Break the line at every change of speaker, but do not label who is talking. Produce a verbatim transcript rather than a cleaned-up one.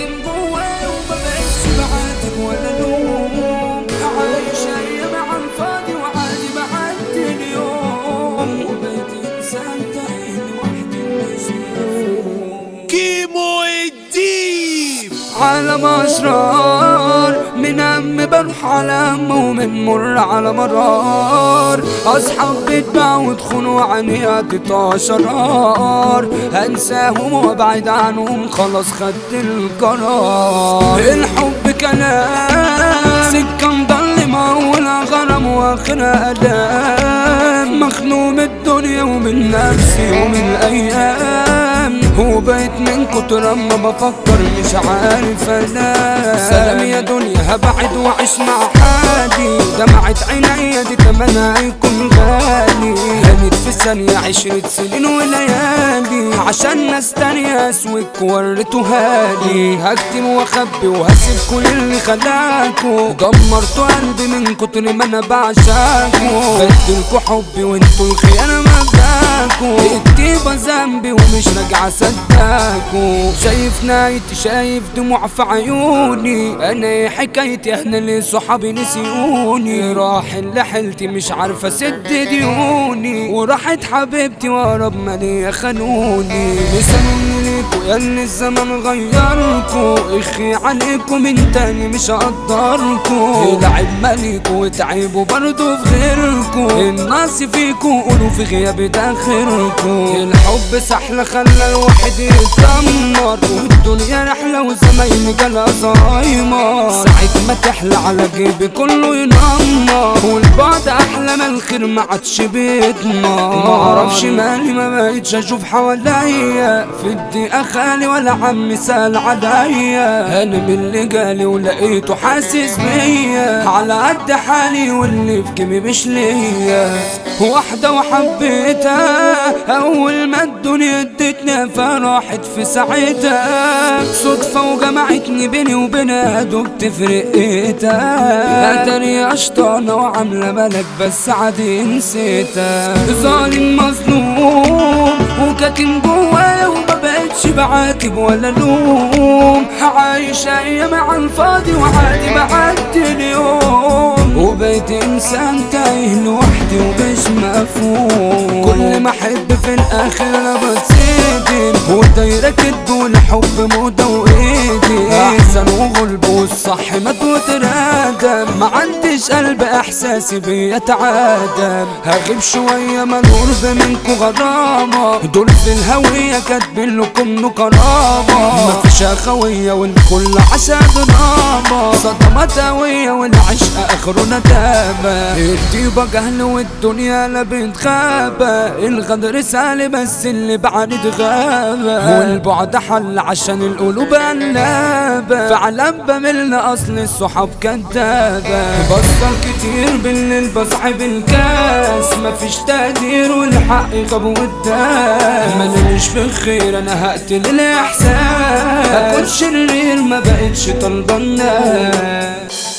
وكاتم جوايا ومبقتش بعاتب ولا لوم، عايش ايام على الفاضي وعادي بعدي اليوم، وبقيت انسان تايه لوحدي مش مفهوم.
كيمو الديب
عالم أسرار، من هم بروح على هم ومن مر على مرار، أصحاب بيتباع وادخلوا عني قطع شرار، هنساهم وابعد عنهم خلاص خدت القرار. الحب كلام سكة مضلمة ولا غرام واخرها ألام، مخنوق من الدنيا ومن نفسي ومن الأيام، وبقيت من كتر ما بفكر مش عارف انام. سلام يا دنيا هبعد واعيش مع حالي، دمعت عينيا دي تمنها هيكون غالي، هانت في ثانية عشرة سنين وليالي عشان ناس تانية اسوك وريتوها لي. هكتم واخبي وهسيب كل اللي خلاكوا، دمرتوا قلبي من كتر ما انا بعشاكوا، بدلكوا حبي وانتوا الخيانة مبداكوا، الطيبة ذنبي ومش راجعة صدقكوا. شايف نايتي شايف دموع في عيوني، انا ايه حكايتي احنا ليه صحابي نسيوني، راح اللي حلتي مش عارفة اسد ديوني، وراحت حبيبتي وقرب مالي خانوني. لسانوني ليكوا يا اللي الزمن غيركوا، اخي عليكوا من تاني مش هقدركوا، العيب مالكوا وتعيبوا برضو في غيركوا، الناس فيكوا قولوا في غيابي داخلكوا. الحب سحلة خلى الواحد يتدمر، والدنيا رحلة وزمايلي جالها زهايمر، ساعة ما تحلى على جيبي كله ينمر، والبعد احلى ما الخير ما عادش بيتمر. معرفش مالي ما بقيتش اشوف حواليا في الدقيقة خالي ولا عمي سال عليا، انا من اللي جالي ولقيته حاسس بيا، على قد حالي واللي في جيبي مش ليا. واحدة وحبيتها اول ما الدنيا ادتني فراحت في ساعتها، صدفة وجمعتني بيني وبينها دبت في رقتها، اتاري اشطانة وعاملة ملك بس عادي نسيتها. ظالم مظلوم وكاتم جوايا ومبقتش بعاتب ولا لوم، عايش ايام على الفاضي وعادي بعدي اليوم، وبقيت انسان تايه لوحدي ومش مفهوم. كل ما احب في الاخر انا بتصدم، ودايرة كدب والحب موضة وايدي، احسن وغلب والصح مات وترادم، ما عنديش قلب احساسي بيتعادم، هغيب شوية ما القرب منكو غرامة، دول في الهوية كاتبين لكم كرامة، مفيش اخوية والكل عشا دراما، صدمات قوية والعشق اخره ندامة، الطيبة جهل والدنيا لا بتغابة، الغدر سالي بس اللي بعد غابة، والبعد حل عشان القلوب قلابة، فعلا بملنا اصل الصحاب كدابة، بصل كتير بالليل بصحب الكاس، مفيش تقدير والحق غاب قدام، ماليش في الخير انا هقتل الاحساس، اكون شرير ما بقتش طالبة الناس.